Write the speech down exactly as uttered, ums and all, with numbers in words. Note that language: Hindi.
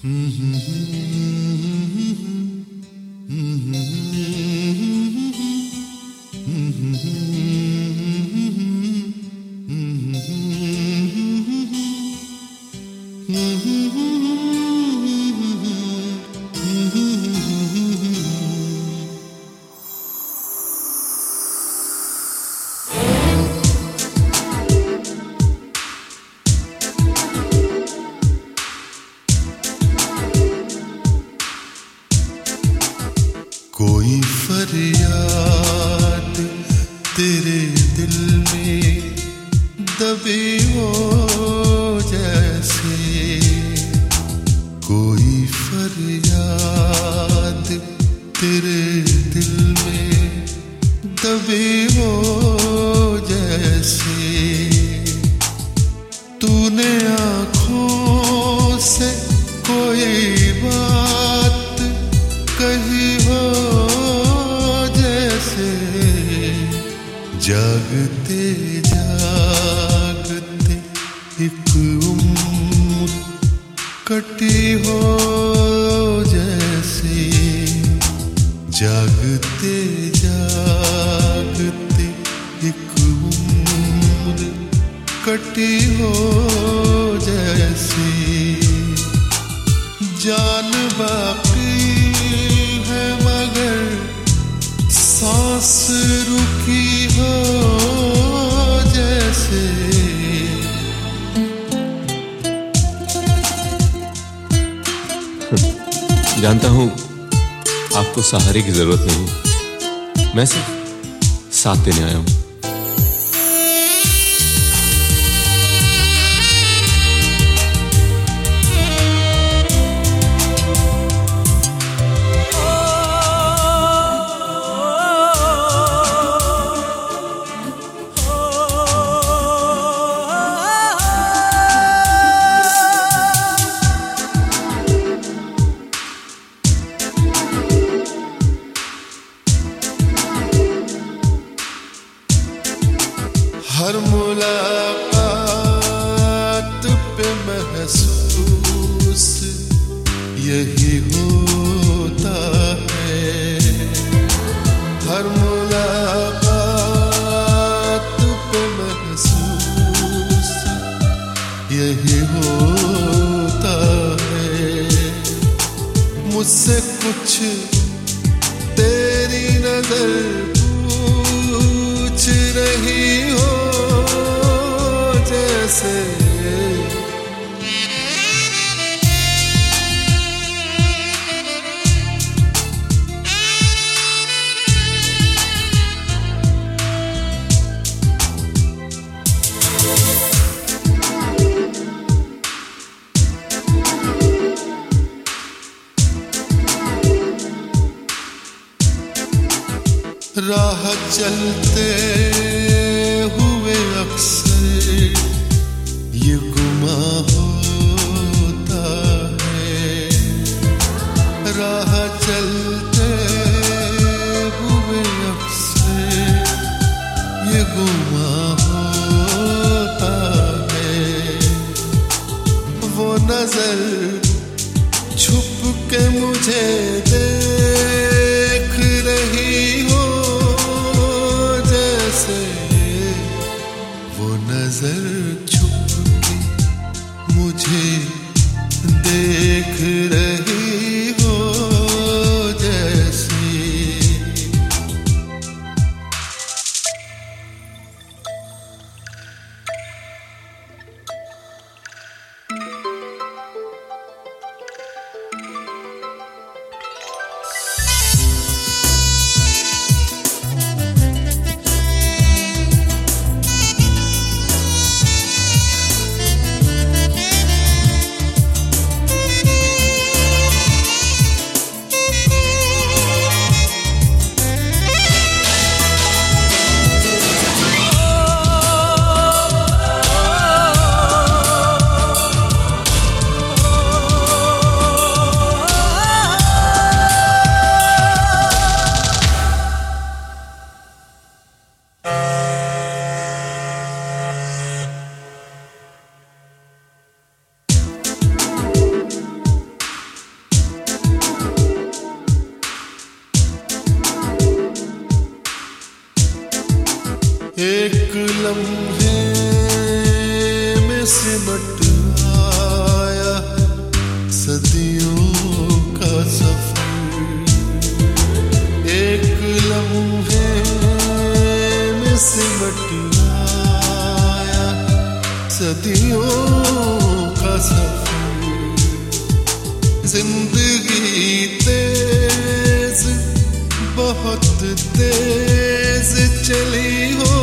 कोई फरियाद तेरे दिल में दबी हो जैसे, कोई फरियाद तेरे दिल में दबी हो जैसे, तूने आँखों से कोई बात कही हो जैसे, जागते जागते एक उम्र कटी हो जैसे, जागते जागते एक उम्र कटी हो जैसे, जान बाकी है मगर सांस रुकी हो जैसे, जानता हूं आपको सहारे की जरूरत नहीं, मैं सिर्फ साथ देने आया हूं। हर मुलाकात पे महसूस यही होता है, हर मुलाकात पे महसूस यही होता है, मुझसे कुछ तेरी नजर पूछ रही हो जैसे, राह चलते हुए अक्सर ये गुमा होता है, राह चलते हुए अक्सर ये गुमा होता है, वो नजर छुप के मुझे देख रही हो जैसे, वो नजर छुप के मुझे देख रही हो जैसे, एक लम्हे में सिमट आया सदियों का सफर। एक लम्हे में सिमट आया सदियों का सफर। जिंदगी तेज बहुत तेज चली हो